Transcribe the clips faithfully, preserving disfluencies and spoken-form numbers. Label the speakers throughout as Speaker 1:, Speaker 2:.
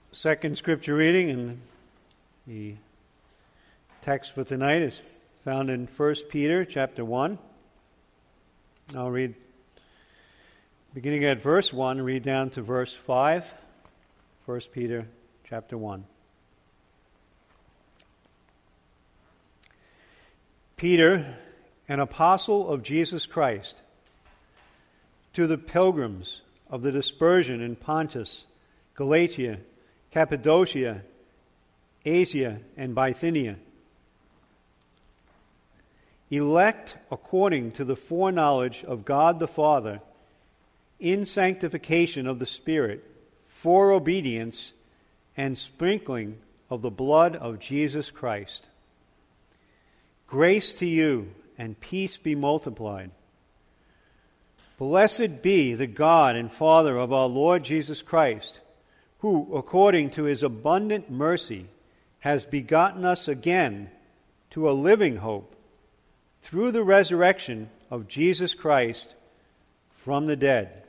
Speaker 1: Second scripture reading and the text for tonight is found in First Peter chapter one. I'll read beginning at verse one, read down to verse five. First Peter chapter one. Peter, an apostle of Jesus Christ, to the pilgrims of the dispersion in Pontus, Galatia, Cappadocia, Asia, and Bithynia, elect according to the foreknowledge of God the Father, in sanctification of the Spirit, for obedience and sprinkling of the blood of Jesus Christ. Grace to you and peace be multiplied. Blessed be the God and Father of our Lord Jesus Christ, who, according to his abundant mercy, has begotten us again to a living hope through the resurrection of Jesus Christ from the dead,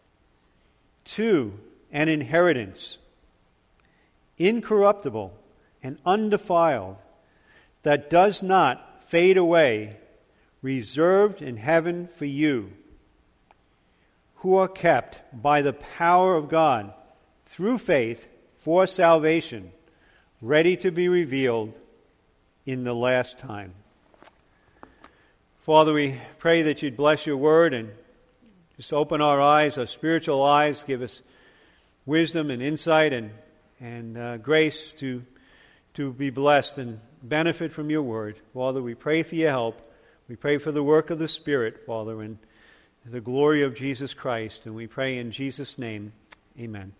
Speaker 1: to an inheritance incorruptible and undefiled, that does not fade away, reserved in heaven for you, who are kept by the power of God through faith for salvation, ready to be revealed in the last time. Father, we pray that you'd bless your word and just open our eyes, our spiritual eyes, give us wisdom and insight and and uh, grace to to be blessed and benefit from your word. Father, we pray for your help. We pray for the work of the Spirit, Father, and the glory of Jesus Christ. And we pray in Jesus' name, amen.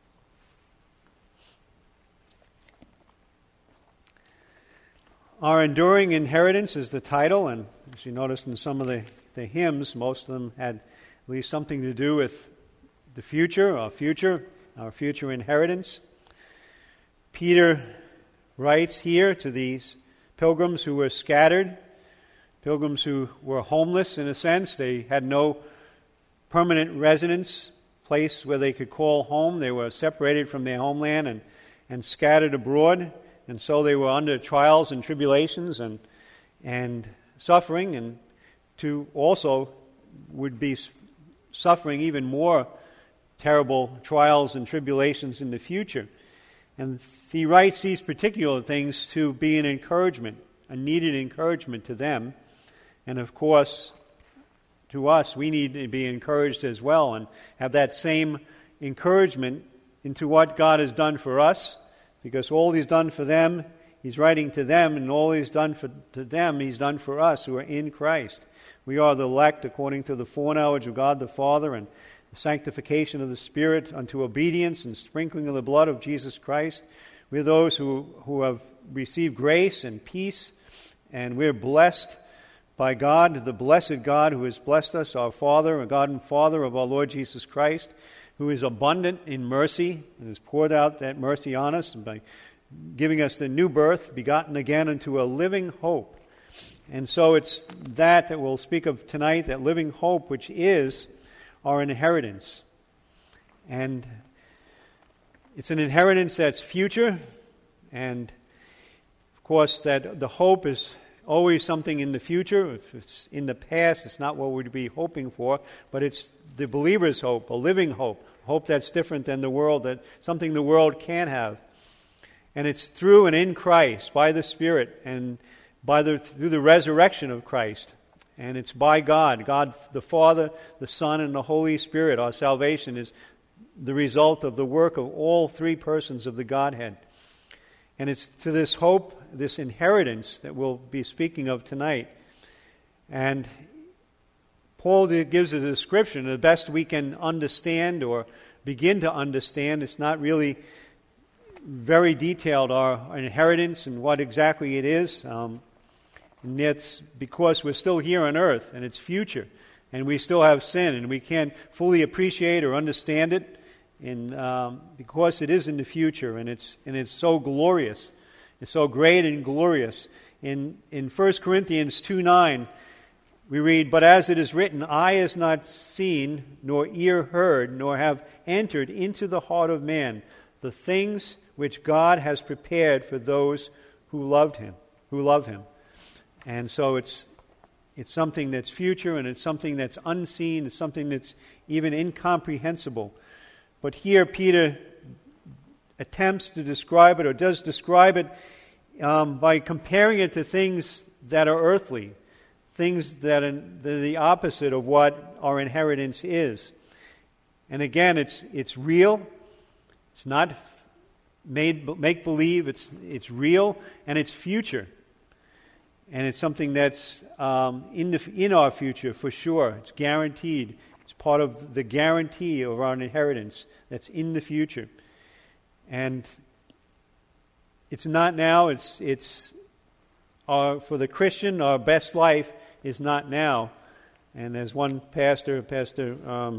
Speaker 1: Our Enduring Inheritance is the title, and as you noticed in some of the, the hymns, most of them had at least something to do with the future, our future, our future inheritance. Peter writes here to these pilgrims who were scattered, pilgrims who were homeless in a sense. They had no permanent residence, place where they could call home. They were separated from their homeland and, and scattered abroad. And so they were under trials and tribulations and and suffering, and to also would be suffering even more terrible trials and tribulations in the future. And he writes these particular things to be an encouragement, a needed encouragement to them. And of course, to us, we need to be encouraged as well and have that same encouragement into what God has done for us. Because all he's done for them, he's writing to them, and all he's done for to them, he's done for us who are in Christ. We are the elect according to the foreknowledge of God the Father and the sanctification of the Spirit unto obedience and sprinkling of the blood of Jesus Christ. We're those who, who have received grace and peace, and we're blessed by God, the blessed God who has blessed us, our Father, our God and Father of our Lord Jesus Christ, who is abundant in mercy and has poured out that mercy on us by giving us the new birth, begotten again into a living hope. And so it's that that we'll speak of tonight, that living hope, which is our inheritance. And it's an inheritance that's future, and of course that the hope is always something in the future. If it's in the past, it's not what we'd be hoping for, but it's the believer's hope, a living hope, a hope that's different than the world, that something the world can't have. And it's through and in Christ, by the Spirit, and by the through the resurrection of Christ. And it's by God, God the Father, the Son, and the Holy Spirit. Our salvation is the result of the work of all three persons of the Godhead. And it's to this hope, this inheritance that we'll be speaking of tonight. And Paul gives a description the best we can understand or begin to understand. It's not really very detailed, our inheritance and what exactly it is. Um, and it's because we're still here on earth and it's future. And we still have sin and we can't fully appreciate or understand it. And um, because it is in the future, and it's and it's so glorious, it's so great and glorious. In in First Corinthians two nine, we read, "But as it is written, eye has not seen, nor ear heard, nor have entered into the heart of man the things which God has prepared for those who loved him, who love him. And so it's it's something that's future, and it's something that's unseen, it's something that's even incomprehensible. But here Peter attempts to describe it, or does describe it, um, by comparing it to things that are earthly, things that are the opposite of what our inheritance is. And again, it's it's real. It's not made make believe. It's it's real, and it's future, and it's something that's um, in the in our future for sure. It's guaranteed. It's part of the guarantee of our inheritance that's in the future, and it's not now. It's it's our, for the Christian, our best life is not now. And as one pastor, Pastor. Um,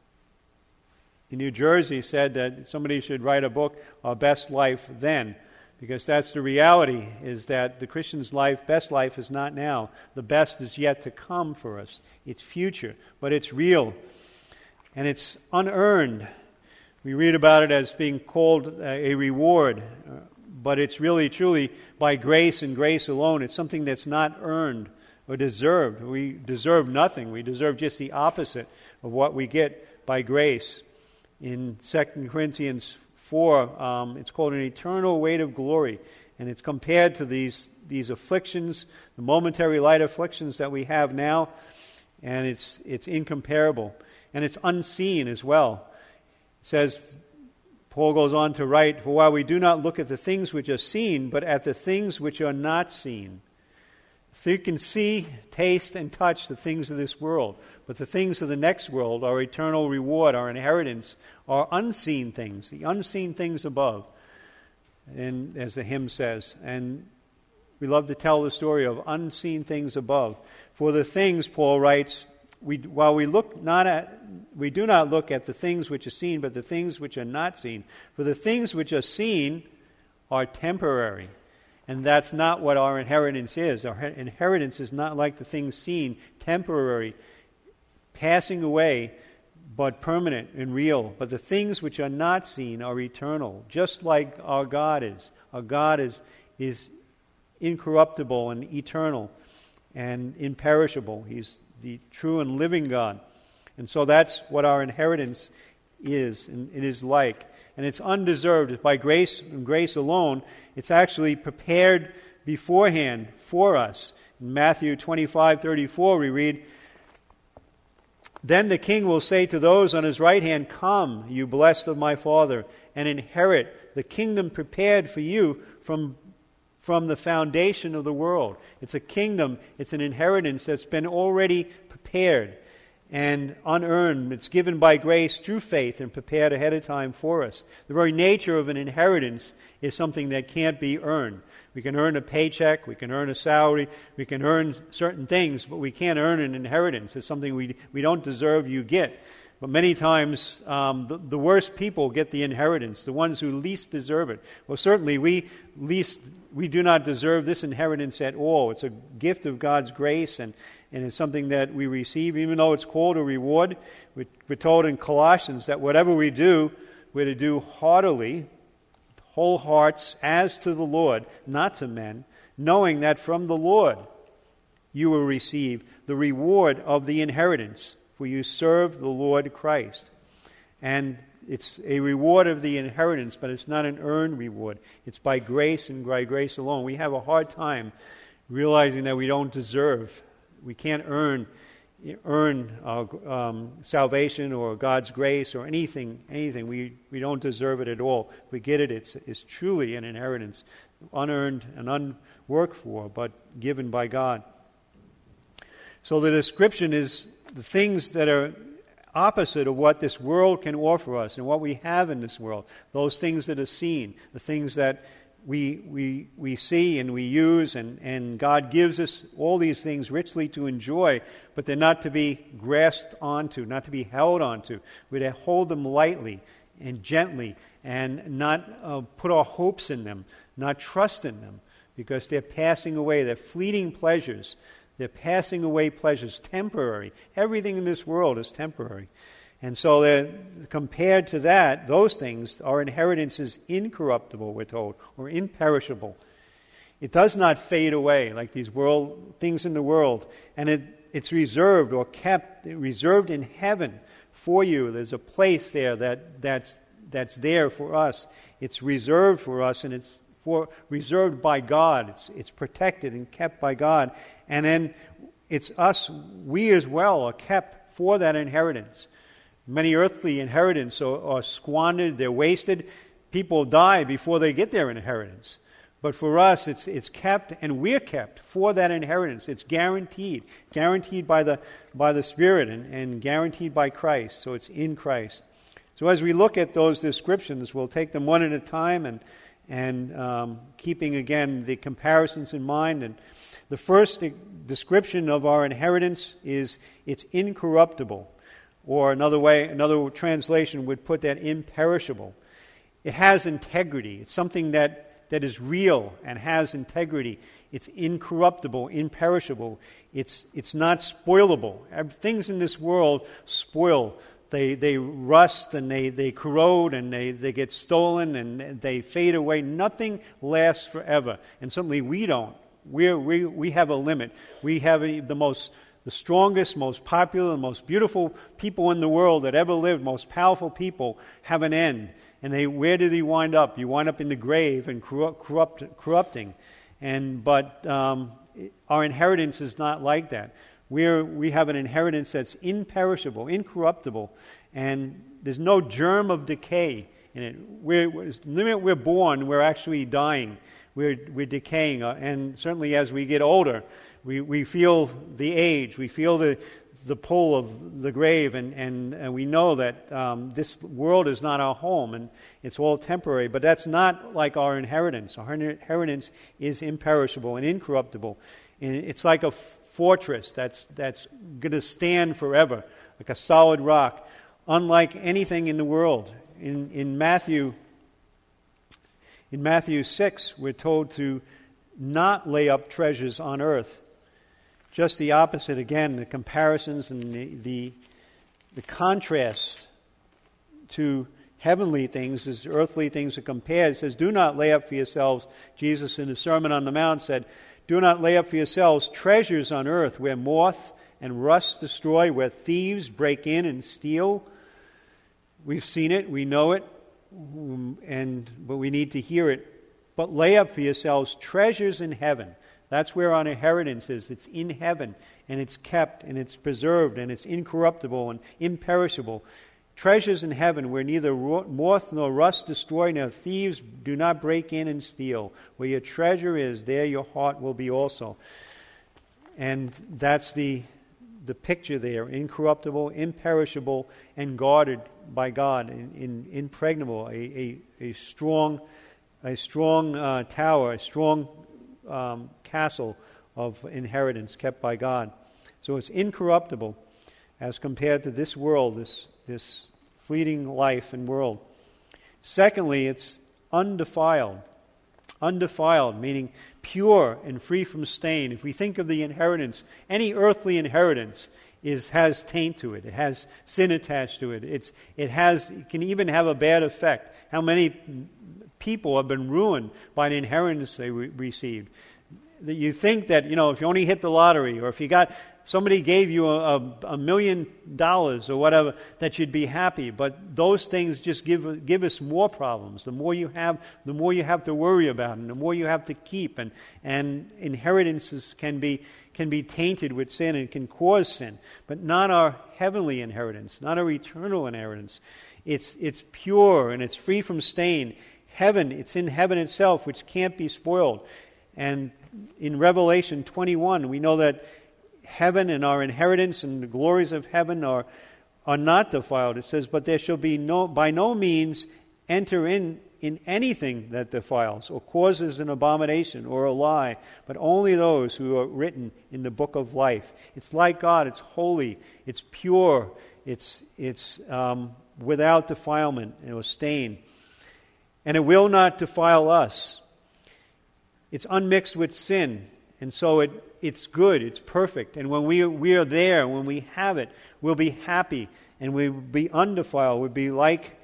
Speaker 1: in New Jersey said that somebody should write a book, Our Best Life Then, because that's the reality, is that the Christian's life, best life, is not now. The best is yet to come for us. It's future, but it's real, and it's unearned. We read about it as being called a reward, but it's really, truly by grace and grace alone. It's something that's not earned or deserved. We deserve nothing. We deserve just the opposite of what we get by grace. In Second Corinthians four, um, it's called an eternal weight of glory, and it's compared to these these afflictions, the momentary light afflictions that we have now, and it's it's incomparable, and it's unseen as well. It says, Paul goes on to write, "For while we do not look at the things which are seen, but at the things which are not seen." So you can see, taste, and touch the things of this world. But the things of the next world, our eternal reward, our inheritance, are unseen things, the unseen things above. And as the hymn says, and we love to tell the story of unseen things above. For the things, Paul writes, we, while we look not at, we do not look at the things which are seen, but the things which are not seen. For the things which are seen are temporary. And that's not what our inheritance is. Our inheritance is not like the things seen, temporary, passing away, but permanent and real. But the things which are not seen are eternal, just like our God is. Our God is, is incorruptible and eternal and imperishable. He's the true and living God. And so that's what our inheritance is, and it is like. And it's undeserved. It's by grace and grace alone. It's actually prepared beforehand for us. In Matthew twenty-five thirty-four we read, "Then the king will say to those on his right hand, 'Come, you blessed of my Father, and inherit the kingdom prepared for you from, from the foundation of the world.'" It's a kingdom, it's an inheritance that's been already prepared and unearned. It's given by grace through faith and prepared ahead of time for us. The very nature of an inheritance is something that can't be earned. We can earn a paycheck, we can earn a salary, we can earn certain things, but we can't earn an inheritance. It's something we we don't deserve, you get. But many times, um, the, the worst people get the inheritance, the ones who least deserve it. Well, certainly we least we do not deserve this inheritance at all. It's a gift of God's grace, and, and it's something that we receive, even though it's called a reward. We're, we're told in Colossians that whatever we do, we're to do heartily, whole hearts, as to the Lord, not to men, knowing that from the Lord you will receive the reward of the inheritance, for you serve the Lord Christ. And it's a reward of the inheritance, but it's not an earned reward. It's by grace and by grace alone. We have a hard time realizing that we don't deserve. We can't earn earn uh, um, salvation or God's grace or anything. Anything we we don't deserve it at all. If we get it, it's it's truly an inheritance, unearned and unworked for, but given by God. So the description is the things that are opposite of what this world can offer us and what we have in this world. Those things that are seen, the things that we we we see and we use, and, and God gives us all these things richly to enjoy, but they're not to be grasped onto, not to be held onto. We're to hold them lightly and gently and not uh, put our hopes in them, not trust in them, because they're passing away. They're fleeting pleasures. They're passing away pleasures, temporary. Everything in this world is temporary. And so they're- compared to that, those things, our inheritance is incorruptible, we're told, or imperishable. It does not fade away like these world things in the world. And it, it's reserved or kept, reserved in heaven for you. There's a place there that, that's, that's there for us. It's reserved for us, and it's for reserved by God. It's, it's protected and kept by God. And then it's us, we as well, are kept for that inheritance. Many earthly inheritance are, are squandered, they're wasted. People die before they get their inheritance. But for us, it's it's kept, and we're kept for that inheritance. It's guaranteed, guaranteed by the by the Spirit, and, and guaranteed by Christ. So it's in Christ. So as we look at those descriptions, we'll take them one at a time, and and um, keeping again the comparisons in mind. And the first description of our inheritance is it's incorruptible, or another way, another translation would put that imperishable. It has integrity. It's something that. that is real and has integrity. It's incorruptible, imperishable. It's it's not spoilable. Things in this world spoil. They they rust and they, they corrode and they, they get stolen and they fade away. Nothing lasts forever. And certainly we don't. We're, we we have a limit. We have a, the most the strongest, most popular, most beautiful people in the world that ever lived, most powerful people have an end. And they, where do they wind up? You wind up in the grave and corrupt, corrupt, corrupting. And but um, our inheritance is not like that. We're we have an inheritance that's imperishable, incorruptible, and there's no germ of decay in it. We're, we're the minute we're born, we're actually dying. We're we're decaying, uh, and certainly as we get older, we, we feel the age. We feel the the pull of the grave, and, and, and we know that um, this world is not our home, and it's all temporary, but that's not like our inheritance. Our inheritance is imperishable and incorruptible. And it's like a fortress that's that's going to stand forever, like a solid rock, unlike anything in the world. In, in Matthew, in Matthew six, we're told to not lay up treasures on earth. Just the opposite again, the comparisons and the, the the contrast to heavenly things as earthly things are compared. It says, do not lay up for yourselves, Jesus in the Sermon on the Mount said, do not lay up for yourselves treasures on earth where moth and rust destroy, where thieves break in and steal. We've seen it, we know it, and but we need to hear it. But lay up for yourselves treasures in heaven. That's where our inheritance is. It's in heaven, and it's kept, and it's preserved, and it's incorruptible and imperishable. Treasures in heaven where neither moth nor rust destroy, nor thieves do not break in and steal. Where your treasure is, there your heart will be also. And that's the the picture there, incorruptible, imperishable, and guarded by God, in, in, impregnable, a, a, a strong, a strong uh, tower, a strong Um, castle of inheritance kept by God. So it's incorruptible as compared to this world, this this fleeting life and world. Secondly, it's undefiled. Undefiled, meaning pure and free from stain. If we think of the inheritance, any earthly inheritance is has taint to it. It has sin attached to it. It's it has it can even have a bad effect. How many people have been ruined by an inheritance they re- received. That you think that, you know, if you only hit the lottery, or if you got, somebody gave you a, a, a million dollars or whatever, that you'd be happy. But those things just give give us more problems. The more you have, the more you have to worry about, and the more you have to keep. And and inheritances can be can be tainted with sin and can cause sin. But not our heavenly inheritance, not our eternal inheritance. It's it's pure and it's free from stain. Heaven, it's in heaven itself, which can't be spoiled. And in Revelation twenty-one, we know that heaven and our inheritance and the glories of heaven are are not defiled. It says, but there shall be no by no means enter in in anything that defiles or causes an abomination or a lie, but only those who are written in the book of life. It's like God. It's holy. It's pure. It's it's um, without defilement or stain. And it will not defile us. It's unmixed with sin, and so it it's good, it's perfect. And when we we are there, when we have it, we'll be happy and we would be undefiled, would be like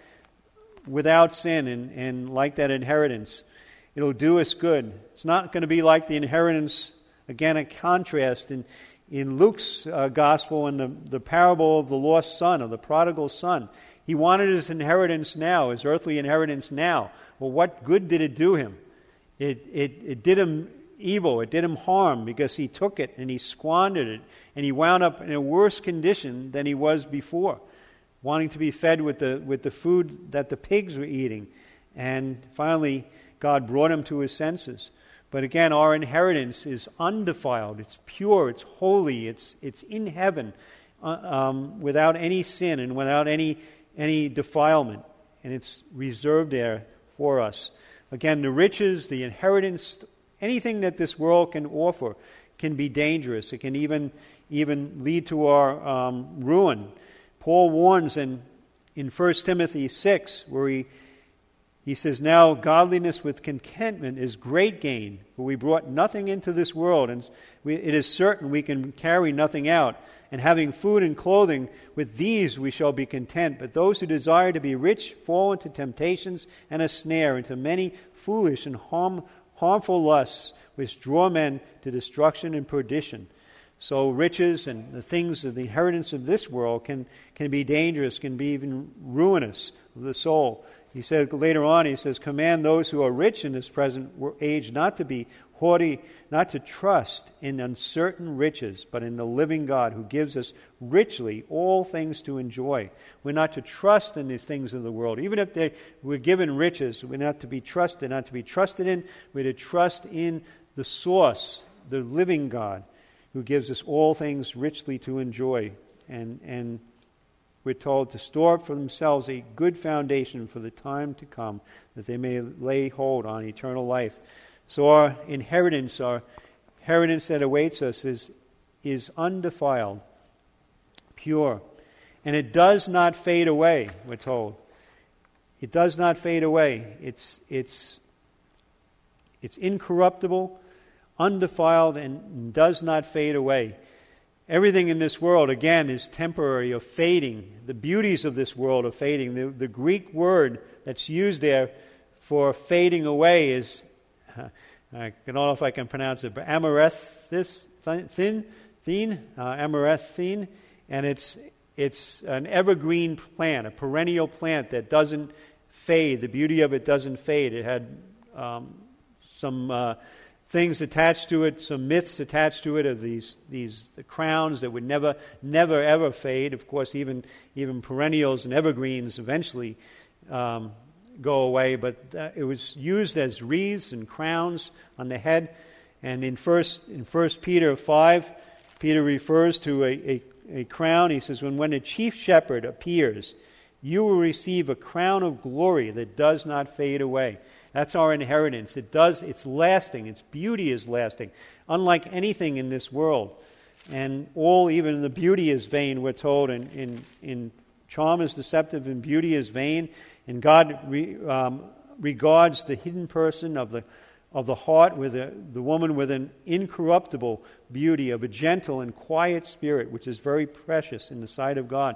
Speaker 1: without sin and, and like that inheritance. It'll do us good. It's not going to be like the inheritance, again, a contrast in, in Luke's uh, gospel and the, the parable of the lost son, of the prodigal son. He wanted his inheritance now, his earthly inheritance now. Well, what good did it do him? It, it, it did him evil, it did him harm, because he took it and he squandered it, and he wound up in a worse condition than he was before, wanting to be fed with the with the food that the pigs were eating. And finally, God brought him to his senses. But again, our inheritance is undefiled, it's pure, it's holy, it's it's in heaven, uh, um, without any sin and without any any defilement, and it's reserved there for us. Again, the riches, the inheritance, anything that this world can offer can be dangerous. It can even even lead to our um, ruin. Paul warns in in First Timothy six, where he he says, "Now godliness with contentment is great gain, for we brought nothing into this world, and we, it is certain we can carry nothing out. And having food and clothing, with these we shall be content. But those who desire to be rich fall into temptations and a snare, into many foolish and harm, harmful lusts, which draw men to destruction and perdition." So riches and the things of the inheritance of this world can, can be dangerous, can be even ruinous of the soul. He said later on, he says, "Command those who are rich in this present age not to be haughty, not to trust in uncertain riches, but in the living God who gives us richly all things to enjoy." We're not to trust in these things of the world. Even if they, we're given riches, we're not to be trusted, not to be trusted in. We're to trust in the source, the living God, who gives us all things richly to enjoy. And, and we're told to store up for themselves a good foundation for the time to come, that they may lay hold on eternal life. So our inheritance, our inheritance that awaits us is, is undefiled, pure. And it does not fade away, we're told. It does not fade away. It's, it's, it's incorruptible, undefiled, and does not fade away. Everything in this world, again, is temporary or fading. The beauties of this world are fading. The, the Greek word that's used there for fading away is, uh, I don't know if I can pronounce it, but amarethis, thin, thin, uh, amarethine, and it's it's an evergreen plant, a perennial plant that doesn't fade. The beauty of it doesn't fade. It had um, some uh, things attached to it, some myths attached to it of these these the crowns that would never, never, ever fade. Of course, even even perennials and evergreens eventually um, go away, but uh, it was used as wreaths and crowns on the head. And in first in First Peter five, Peter refers to a, a, a crown. He says, when when a chief shepherd appears, you will receive a crown of glory that does not fade away. That's our inheritance. It does, it's lasting. Its beauty is lasting, unlike anything in this world. And all, even the beauty is vain, we're told. In, in, in charm is deceptive and beauty is vain. And God re, um, regards the hidden person of the of the heart with a, the woman with an incorruptible beauty, of a gentle and quiet spirit, which is very precious in the sight of God.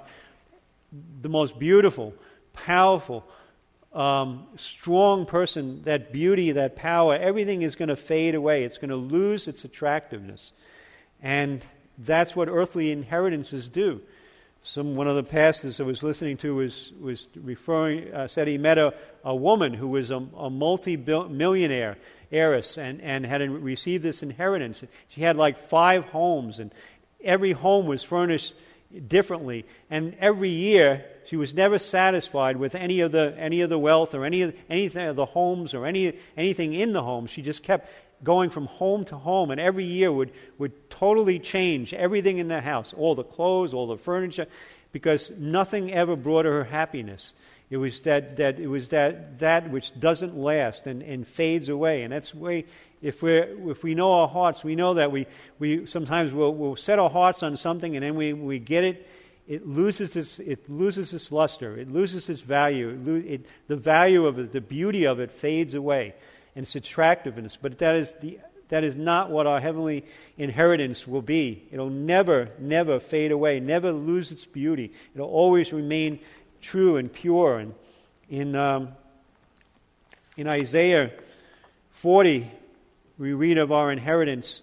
Speaker 1: The most beautiful, powerful, Um, strong person, that beauty, that power, everything is going to fade away. It's going to lose its attractiveness. And that's what earthly inheritances do. Some One of the pastors I was listening to was was referring, uh, said he met a, a woman who was a, a multi-millionaire heiress and, and had received this inheritance. She had like five homes, and every home was furnished differently. And every year, she was never satisfied with any of the any of the wealth or any of anything of the homes or any anything in the home. She just kept going from home to home, and every year would would totally change everything in the house, all the clothes, all the furniture, because nothing ever brought her happiness. It was that that it was that that which doesn't last and, and fades away. And that's the way, if we if we know our hearts, we know that we we sometimes we'll we'll set our hearts on something, and then we we get it. It loses its it loses its luster. It loses its value. It, lo- it, the value of it, the beauty of it, fades away, and its attractiveness. But that is the That is not what our heavenly inheritance will be. It'll never, never fade away, never lose its beauty. It'll always remain true and pure. And in um, in Isaiah forty, we read of our inheritance,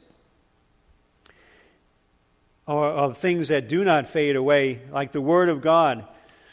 Speaker 1: or of things that do not fade away, like the Word of God.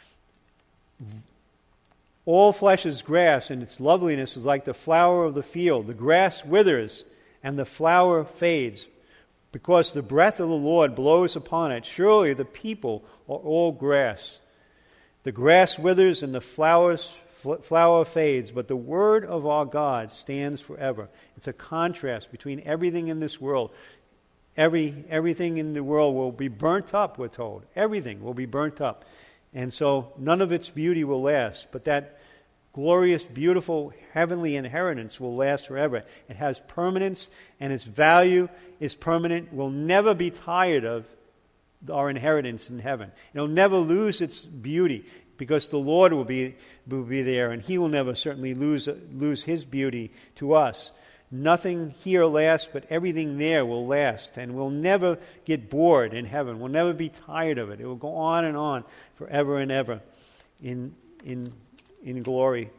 Speaker 1: All flesh is grass, and its loveliness is like the flower of the field. The grass withers, and the flower fades, because the breath of the Lord blows upon it. Surely the people are all grass. The grass withers and the flowers, flower fades, but the word of our God stands forever. It's a contrast between everything in this world. Every everything in the world will be burnt up, we're told. Everything will be burnt up. And so none of its beauty will last, but that glorious, beautiful, heavenly inheritance will last forever. It has permanence, and its value is permanent. We'll never be tired of our inheritance in heaven. It'll never lose its beauty, because the Lord will be will be there, and He will never certainly lose lose His beauty to us. Nothing here lasts, but everything there will last, and we'll never get bored in heaven. We'll never be tired of it. It will go on and on forever and ever in in in glory.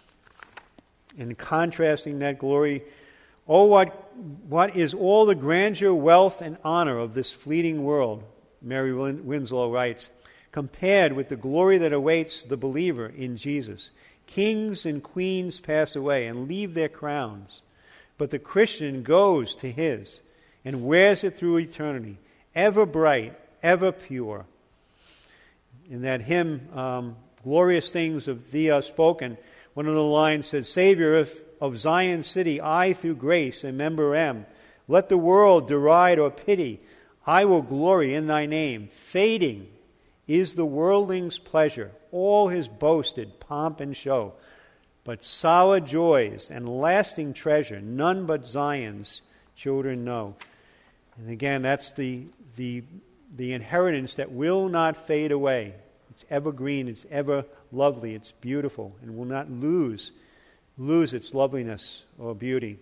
Speaker 1: And contrasting that glory, oh, what what is all the grandeur, wealth, and honor of this fleeting world, Mary Winslow writes, compared with the glory that awaits the believer in Jesus. Kings and queens pass away and leave their crowns, but the Christian goes to his and wears it through eternity, ever bright, ever pure. In that hymn, um, Glorious Things of Thee Are Spoken, one of the lines says, Savior of, of Zion city, I through grace a member am. Let the world deride or pity, I will glory in Thy name. Fading is the worldling's pleasure, all his boasted pomp and show. But solid joys and lasting treasure, none but Zion's children know. And again, that's the the the inheritance that will not fade away. It's evergreen, it's ever lovely, it's beautiful, and will not lose lose its loveliness or beauty.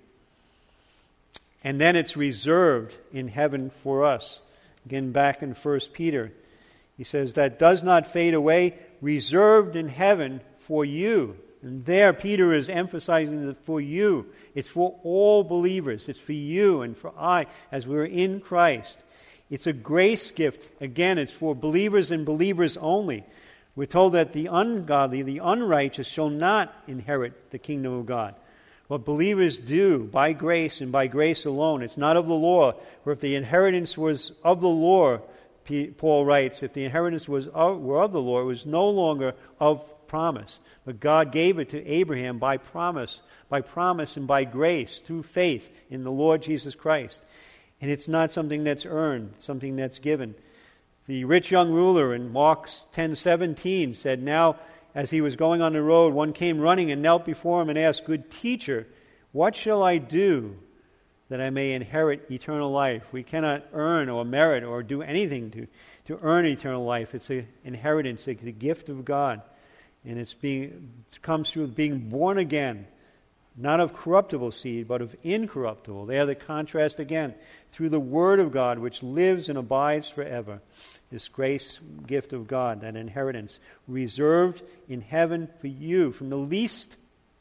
Speaker 1: And then it's reserved in heaven for us. Again, back in First Peter, he says, that does not fade away, reserved in heaven for you. And there Peter is emphasizing that for you. It's for all believers. It's for you and for I as we're in Christ. It's a grace gift. Again, it's for believers and believers only. We're told that the ungodly, the unrighteous, shall not inherit the kingdom of God. What believers do by grace and by grace alone, it's not of the law. For if the inheritance was of the law, Paul writes, if the inheritance was of, were of the law, it was no longer of promise. But God gave it to Abraham by promise, by promise and by grace, through faith in the Lord Jesus Christ. And it's not something that's earned, it's something that's given. The rich young ruler in Mark ten seventeen said, now as he was going on the road, one came running and knelt before him and asked, Good teacher, what shall I do that I may inherit eternal life? We cannot earn or merit or do anything to, to earn eternal life. It's an inheritance, it's a gift of God. And it's being it comes through being born again, not of corruptible seed, but of incorruptible. There the contrast again, through the Word of God, which lives and abides forever. This grace gift of God, that inheritance, reserved in heaven for you, from the least,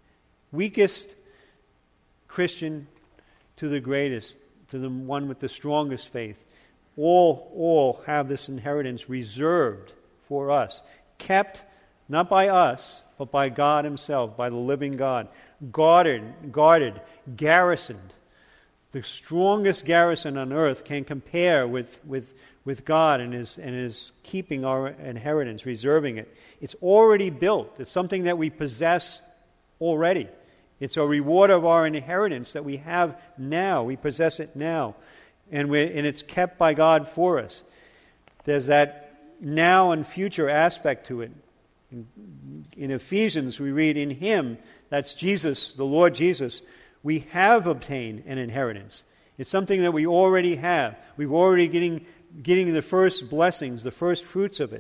Speaker 1: weakest Christian to the greatest, to the one with the strongest faith. All, all have this inheritance reserved for us, kept not by us, but by God Himself, by the living God. Guarded, guarded, garrisoned. The strongest garrison on earth can compare with, with, with God and His, and His keeping our inheritance, reserving it. It's already built. It's something that we possess already. It's a reward of our inheritance that we have now. We possess it now. And, we and it's kept by God for us. There's that now and future aspect to it. In, in Ephesians, we read, in Him, that's Jesus, the Lord Jesus, we have obtained an inheritance. It's something that we already have. We've already getting getting the first blessings, the first fruits of it.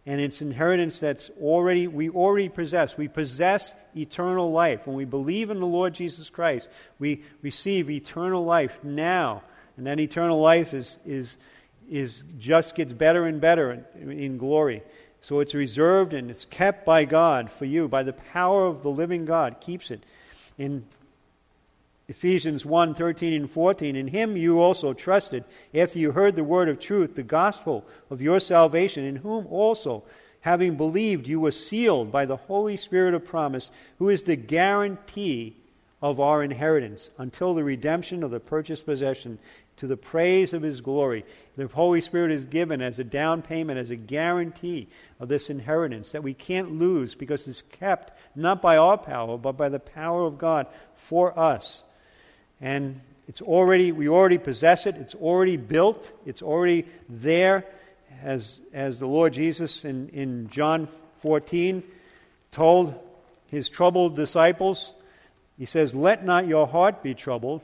Speaker 1: And it's inheritance that's already, we already possess. We possess eternal life. When we believe in the Lord Jesus Christ, we receive eternal life now. And that eternal life is is is just gets better and better in, in glory. So it's reserved and it's kept by God for you, by the power of the living God, keeps it. In Ephesians one, thirteen and fourteen, in him you also trusted, after you heard the word of truth, the gospel of your salvation, in whom also, having believed, you were sealed by the Holy Spirit of promise, who is the guarantee of our inheritance, until the redemption of the purchased possession, to the praise of his glory. The Holy Spirit is given as a down payment, as a guarantee of this inheritance that we can't lose, because it's kept not by our power, but by the power of God for us. And it's already, we already possess it. It's already built. It's already there. As, as the Lord Jesus in, in John fourteen told his troubled disciples, he says, "Let not your heart be troubled.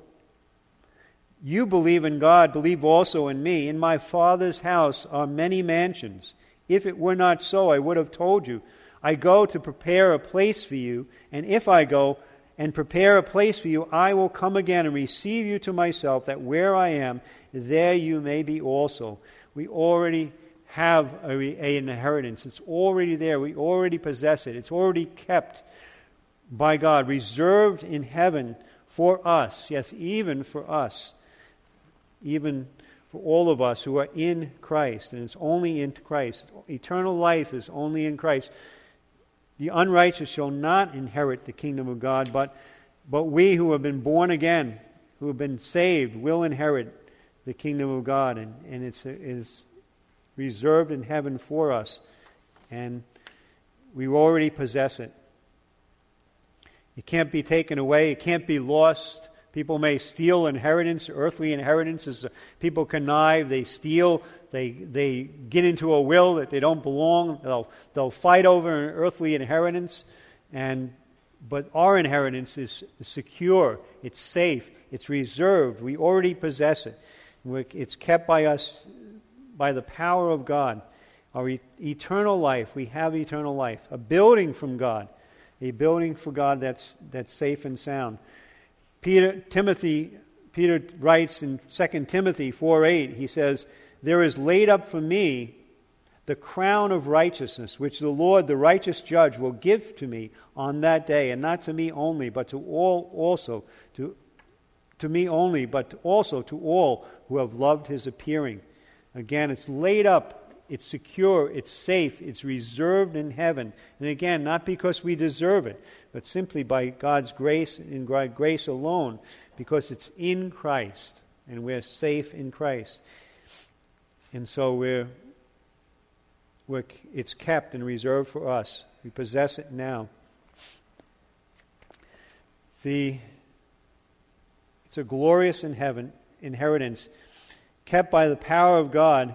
Speaker 1: You believe in God, believe also in me. In my Father's house are many mansions. If it were not so, I would have told you. I go to prepare a place for you, and if I go and prepare a place for you, I will come again and receive you to myself, that where I am, there you may be also." We already have a, a, an inheritance. It's already there. We already possess it. It's already kept by God, reserved in heaven for us. Yes, even for us. Even for all of us who are in Christ. And it's only in Christ. Eternal life is only in Christ. The unrighteous shall not inherit the kingdom of God, but, but we who have been born again, who have been saved, will inherit the kingdom of God. And, and it's, it's reserved in heaven for us. And we already possess it. It can't be taken away. It can't be lost. People may steal inheritance, earthly inheritances. People connive, they steal, they they get into a will that they don't belong. They'll they'll fight over an earthly inheritance, and but our inheritance is secure. It's safe. It's reserved. We already possess it. It's kept by us by the power of God. Our e- eternal life. We have eternal life. A building from God, a building for God that's that's safe and sound. Peter, Timothy, Peter writes in Second Timothy four eight, he says, "There is laid up for me the crown of righteousness, which the Lord, the righteous judge, will give to me on that day, and not to me only, but to all also, to, to me only, but also to all who have loved his appearing." Again, it's laid up. It's secure, it's safe, it's reserved in heaven. And again, not because we deserve it, but simply by God's grace and God's grace alone, because it's in Christ, and we're safe in Christ. And so we're, we're it's kept and reserved for us. We possess it now. The it's a glorious in heaven inheritance, kept by the power of God.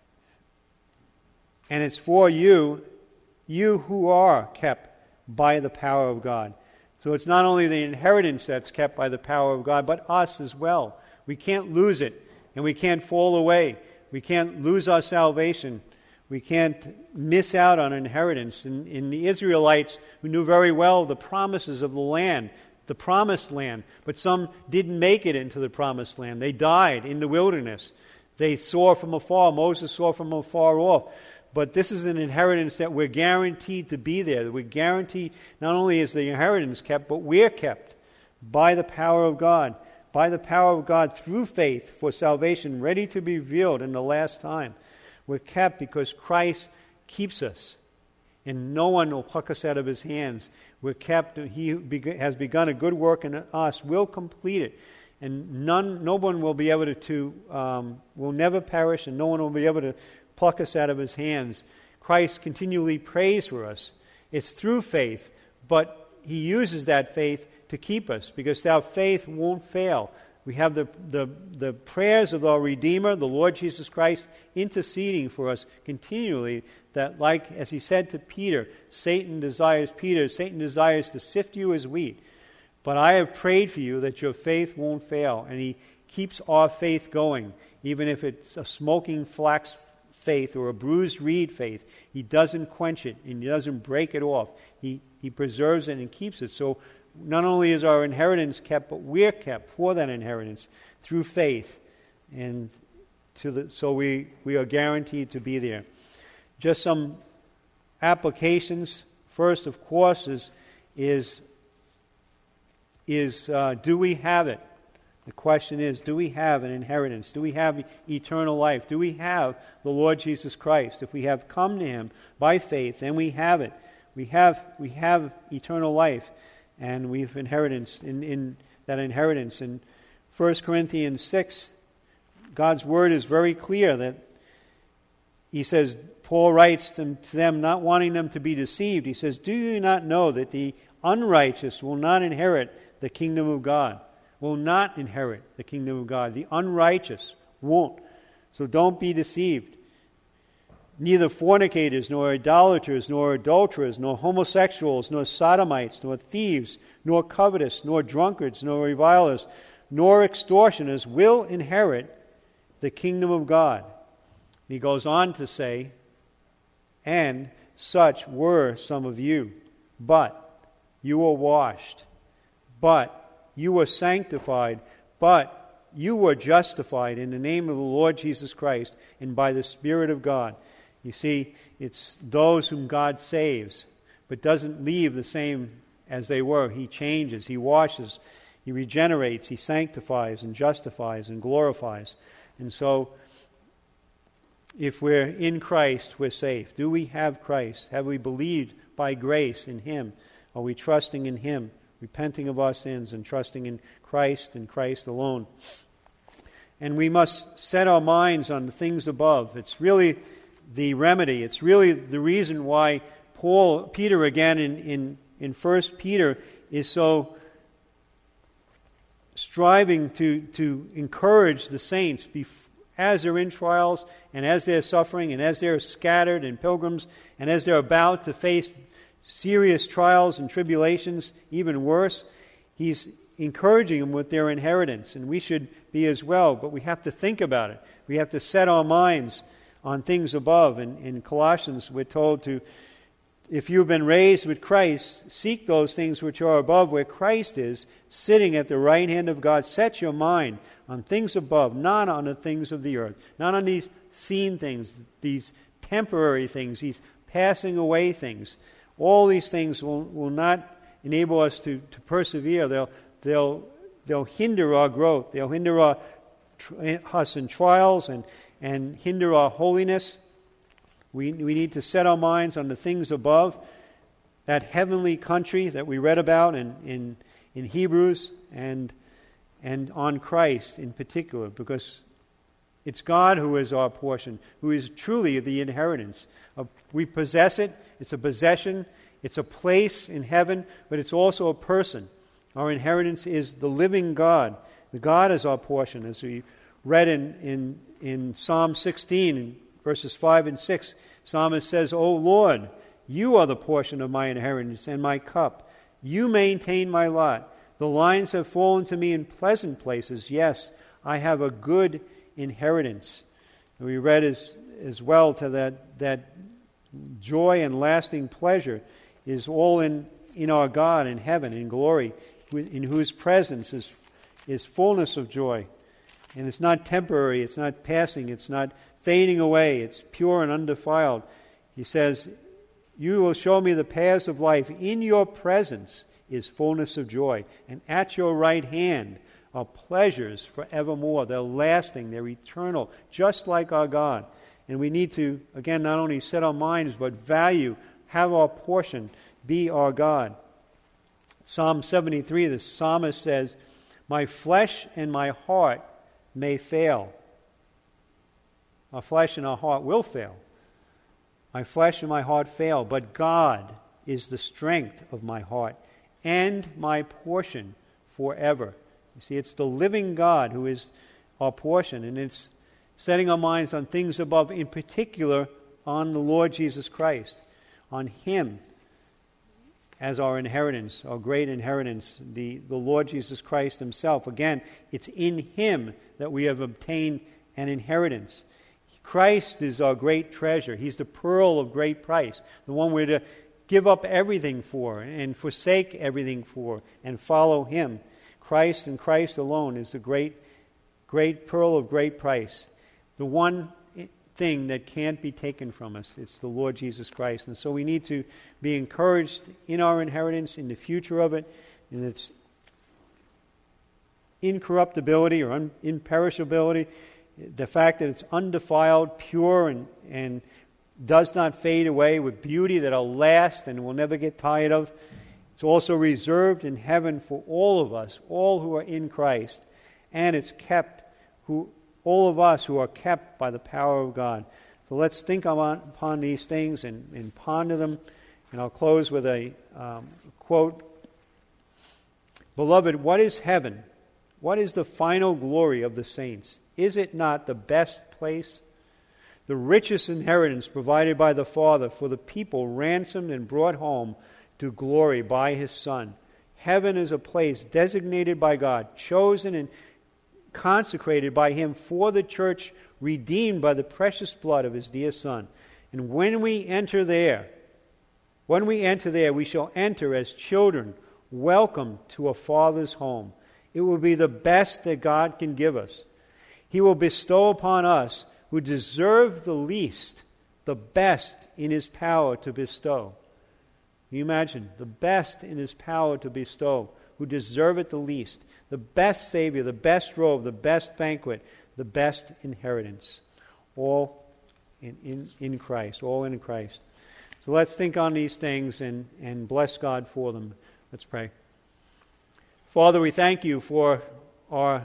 Speaker 1: And it's for you, you who are kept by the power of God. So it's not only the inheritance that's kept by the power of God, but us as well. We can't lose it, and we can't fall away. We can't lose our salvation. We can't miss out on inheritance. And in the Israelites, who knew very well the promises of the land, the promised land, but some didn't make it into the promised land. They died in the wilderness. They saw from afar. Moses saw from afar off. But this is an inheritance that we're guaranteed to be there. We're guaranteed, not only is the inheritance kept, but we're kept by the power of God. By the power of God through faith for salvation, ready to be revealed in the last time. We're kept because Christ keeps us. And no one will pluck us out of his hands. We're kept. He who has begun a good work in us will complete it. And none, no one will be able to, to um, will never perish, and no one will be able to pluck us out of his hands. Christ continually prays for us. It's through faith, but he uses that faith to keep us, because our faith won't fail. We have the, the, the prayers of our Redeemer, the Lord Jesus Christ, interceding for us continually, that like, as he said to Peter, Satan desires, Peter, Satan desires to sift you as wheat. But I have prayed for you that your faith won't fail. And he keeps our faith going, even if it's a smoking flax faith, or a bruised reed faith. He doesn't quench it, and he doesn't break it off. He, he preserves it and keeps it. So not only is our inheritance kept, but we're kept for that inheritance through faith. And to the, so we, we are guaranteed to be there. Just some applications. First, of course, is, is, is uh, do we have it? The question is, do we have an inheritance? Do we have eternal life? Do we have the Lord Jesus Christ? If we have come to Him by faith, then we have it. We have we have eternal life, and we've inheritance in, in that inheritance. In First Corinthians six, God's word is very clear that He says, Paul writes them, to them, not wanting them to be deceived. He says, do you not know that the unrighteous will not inherit the kingdom of God? Will not inherit the kingdom of God. The unrighteous won't. So don't be deceived. Neither fornicators, nor idolaters, nor adulterers, nor homosexuals, nor sodomites, nor thieves, nor covetous, nor drunkards, nor revilers, nor extortioners will inherit the kingdom of God. He goes on to say, and such were some of you, but you were washed, but you were sanctified, but you were justified in the name of the Lord Jesus Christ and by the Spirit of God. You see, it's those whom God saves, but doesn't leave the same as they were. He changes, He washes, He regenerates, He sanctifies and justifies and glorifies. And so, if we're in Christ, we're safe. Do we have Christ? Have we believed by grace in Him? Are we trusting in Him? Repenting of our sins and trusting in Christ and Christ alone. And we must set our minds on the things above. It's really the remedy. It's really the reason why Paul, Peter again in, in, in First Peter is so striving to, to encourage the saints bef- as they're in trials and as they're suffering and as they're scattered and pilgrims and as they're about to face serious trials and tribulations, even worse. He's encouraging them with their inheritance, and we should be as well, but we have to think about it. We have to set our minds on things above. And in Colossians, we're told to, if you've been raised with Christ, seek those things which are above, where Christ is, sitting at the right hand of God. Set your mind on things above, not on the things of the earth, not on these seen things, these temporary things, these passing away things. All these things will, will not enable us to, to persevere. They'll, they'll, they'll hinder our growth. They'll hinder our, us in trials and, and hinder our holiness. We, we need to set our minds on the things above, that heavenly country that we read about in, in, in Hebrews, and, and on Christ in particular, because it's God who is our portion, who is truly the inheritance. We possess it. It's a possession. It's a place in heaven, but it's also a person. Our inheritance is the living God. The God is our portion. As we read in, in, in Psalm sixteen, in verses five and six, Psalmist says, O Lord, you are the portion of my inheritance and my cup. You maintain my lot. The lines have fallen to me in pleasant places. Yes, I have a good inheritance. And we read as, as well to that, that joy and lasting pleasure is all in, in our God in heaven, in glory, in whose presence is, is fullness of joy. And it's not temporary, it's not passing, it's not fading away, it's pure and undefiled. He says, you will show me the paths of life. In your presence is fullness of joy, and at your right hand are pleasures forevermore. They're lasting, they're eternal, just like our God. And we need to, again, not only set our minds, but value, have our portion, be our God. Psalm seventy-three, the psalmist says, my flesh and my heart may fail. Our flesh and our heart will fail. My flesh and my heart fail, but God is the strength of my heart and my portion forever. You see, it's the living God who is our portion, and it's setting our minds on things above, in particular on the Lord Jesus Christ, on Him as our inheritance, our great inheritance, the, the Lord Jesus Christ Himself. Again, it's in Him that we have obtained an inheritance. Christ is our great treasure. He's the pearl of great price, the one we're to give up everything for and forsake everything for and follow Him. Christ and Christ alone is the great, great pearl of great price. The one thing that can't be taken from us. It's the Lord Jesus Christ. And so we need to be encouraged in our inheritance, in the future of it, in its incorruptibility or un- imperishability, the fact that it's undefiled, pure, and, and does not fade away, with beauty that'll last and will never get tired of. It's also reserved in heaven for all of us, all who are in Christ. And it's kept, who all of us who are kept by the power of God. So let's think upon, upon these things and, and ponder them. And I'll close with a um, quote. Beloved, what is heaven? What is the final glory of the saints? Is it not the best place? The richest inheritance provided by the Father for the people ransomed and brought home to glory by His Son. Heaven is a place designated by God, chosen and consecrated by Him for the church, redeemed by the precious blood of His dear Son. And when we enter there, when we enter there, we shall enter as children, welcome to a Father's home. It will be the best that God can give us. He will bestow upon us, who deserve the least, the best in His power to bestow. Can you imagine? The best in His power to bestow, who deserve it the least. The best Savior, the best robe, the best banquet, the best inheritance. All in, in, in Christ, all in Christ. So let's think on these things and, and bless God for them. Let's pray. Father, we thank You for our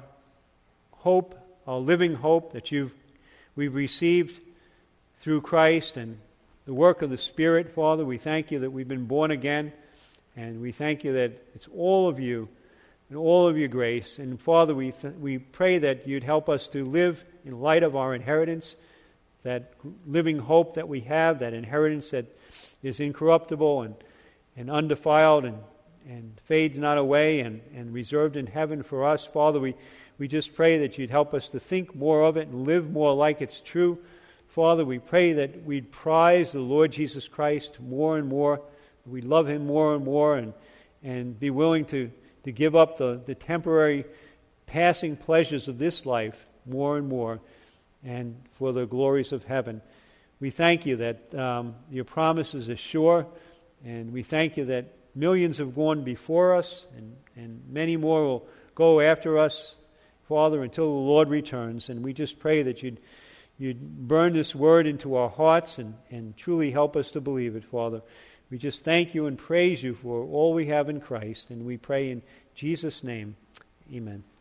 Speaker 1: hope, our living hope that you've we've received through Christ and the work of the Spirit. Father, we thank You that we've been born again, and we thank You that it's all of You and all of Your grace. And Father, we th- we pray that You'd help us to live in light of our inheritance, that living hope that we have, that inheritance that is incorruptible and, and undefiled and, and fades not away and, and reserved in heaven for us. Father, we, we just pray that You'd help us to think more of it and live more like it's true. Father, we pray that we'd prize the Lord Jesus Christ more and more, we'd love Him more and more, and, and be willing to to give up the, the temporary passing pleasures of this life more and more, and for the glories of heaven. We thank You that um, Your promises are sure, and we thank You that millions have gone before us, and, and many more will go after us, Father, until the Lord returns. And we just pray that You'd, you'd burn this word into our hearts and, and truly help us to believe it, Father. We just thank You and praise You for all we have in Christ, and we pray in Jesus' name, amen.